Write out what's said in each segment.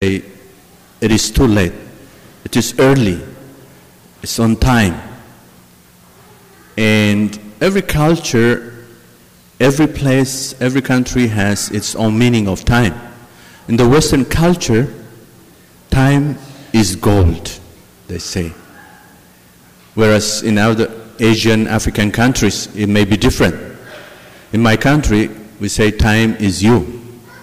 it is too late. It is early. It's on time. And every culture, every place, every country has its own meaning of time. In the Western culture, time is gold, they say. Whereas in other Asian, African countries, it may be different. In my country, we say time is you.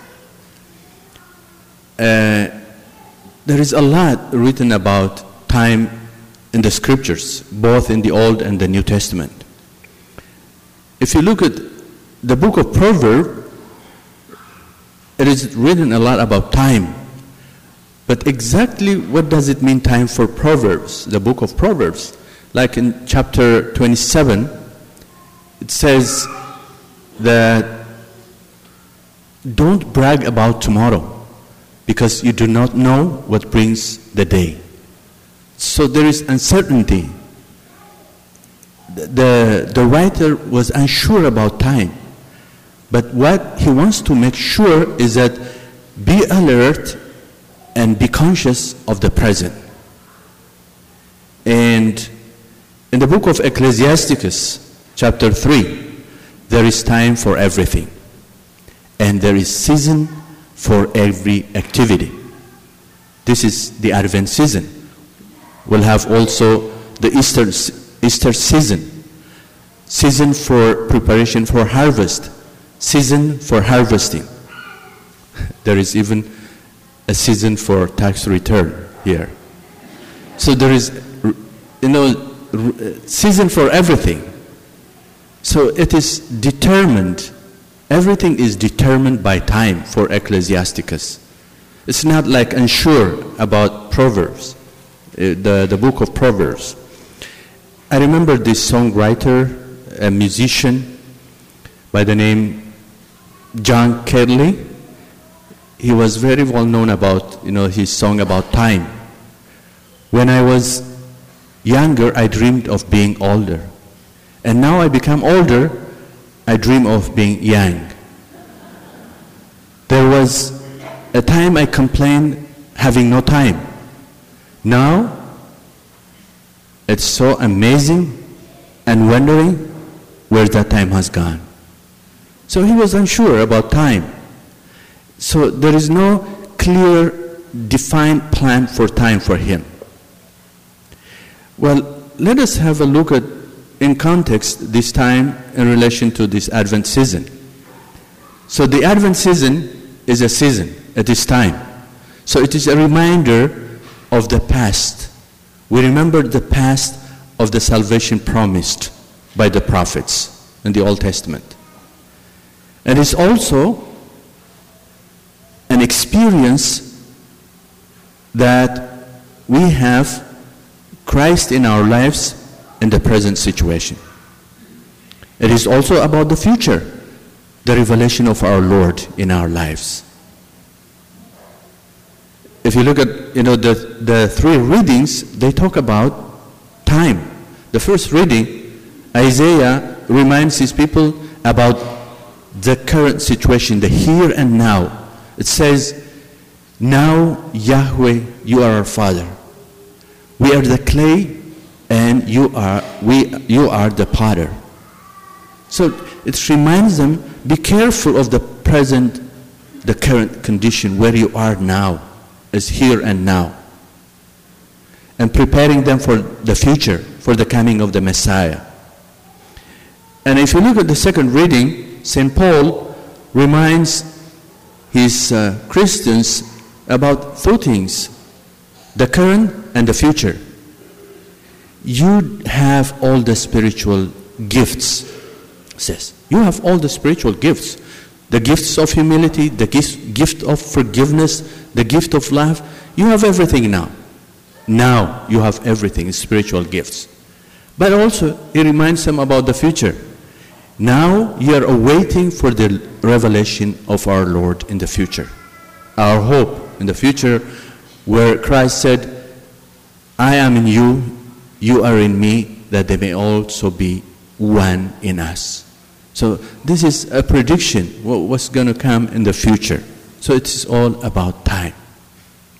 There is a lot written about time in the scriptures, both in the Old and the New Testament. If you look at the book of Proverbs, it is written a lot about time. But exactly what does it mean, time for Proverbs, the book of Proverbs? Like in chapter 27, it says that don't brag about tomorrow, because you do not know what brings the day. So there is uncertainty. The writer was unsure about time. But what he wants to make sure is that be alert and be conscious of the present. And in the book of Ecclesiasticus, chapter 3, there is time for everything. And there is season for every activity. This is the Advent season. We'll have also the Easter season. Season for preparation for harvest. Season for harvesting. There is even a season for tax return here. So there is, season for everything. So it is determined. Everything is determined by time for Ecclesiasticus. It's not like unsure about Proverbs, the book of Proverbs. I remember this songwriter, a musician by the name John Kelly. He was very well known about, his song about time. When I was younger, I dreamed of being older. And now I become older, I dream of being young. There was a time I complained having no time. Now, it's so amazing and wondering where that time has gone. So he was unsure about time. So there is no clear, defined plan for time for him. Well, let us have a look at, in context, this time in relation to this Advent season. So the Advent season is a season, it is time. So it is a reminder of the past. We remember the past of the salvation promised by the prophets in the Old Testament. And it's also an experience that we have Christ in our lives in the present situation. It is also about the future, the revelation of our Lord in our lives. If you look at the three readings, they talk about time. The first reading, Isaiah reminds his people about the current situation, the here and now. It says, "Now Yahweh, you are our Father. We are the clay, and you are the potter." So it reminds them, be careful of the present, the current condition, where you are now, is here and now. And preparing them for the future, for the coming of the Messiah. And if you look at the second reading, St. Paul reminds his Christians about two things, the current and the future. You have all the spiritual gifts, says. You have all the spiritual gifts. The gifts of humility, the gift of forgiveness, the gift of love. You have everything now. Now you have everything, spiritual gifts. But also, he reminds them about the future. Now you are awaiting for the revelation of our Lord in the future. Our hope in the future, where Christ said, "I am in you, you are in me, that they may also be one in us." So this is a prediction, what's going to come in the future. So it is all about time.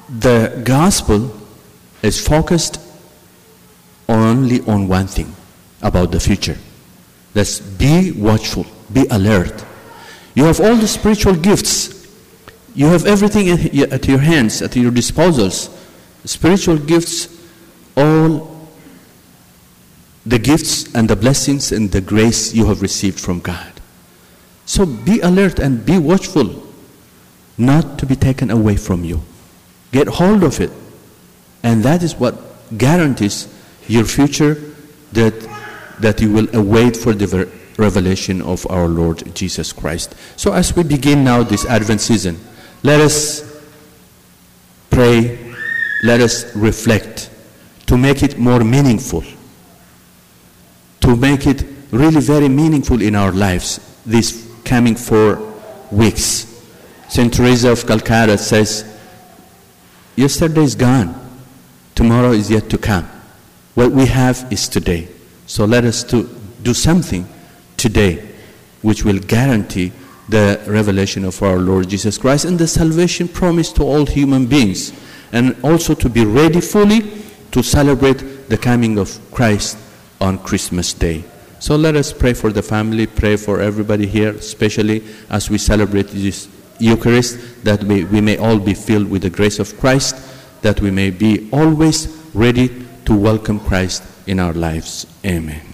the gospel is focused only on one thing about the future. That's be watchful, be alert. You have all the spiritual gifts. You have everything at your hands, at your disposals. Spiritual gifts, all the gifts and the blessings and the grace you have received from God. So be alert and be watchful, not to be taken away from you. Get hold of it. And that is what guarantees your future, that you will await for the revelation of our Lord Jesus Christ. So as we begin now this Advent season, let us pray, let us reflect to make it more meaningful, to make it really very meaningful in our lives these coming 4 weeks. St. Teresa of Calcutta says, yesterday is gone, tomorrow is yet to come. What we have is today. So let us do something today which will guarantee the revelation of our Lord Jesus Christ and the salvation promised to all human beings, and also to be ready fully to celebrate the coming of Christ on Christmas Day. So let us pray for the family, pray for everybody here, especially as we celebrate this Eucharist, that we may all be filled with the grace of Christ, that we may be always ready to welcome Christ in our lives. Amen.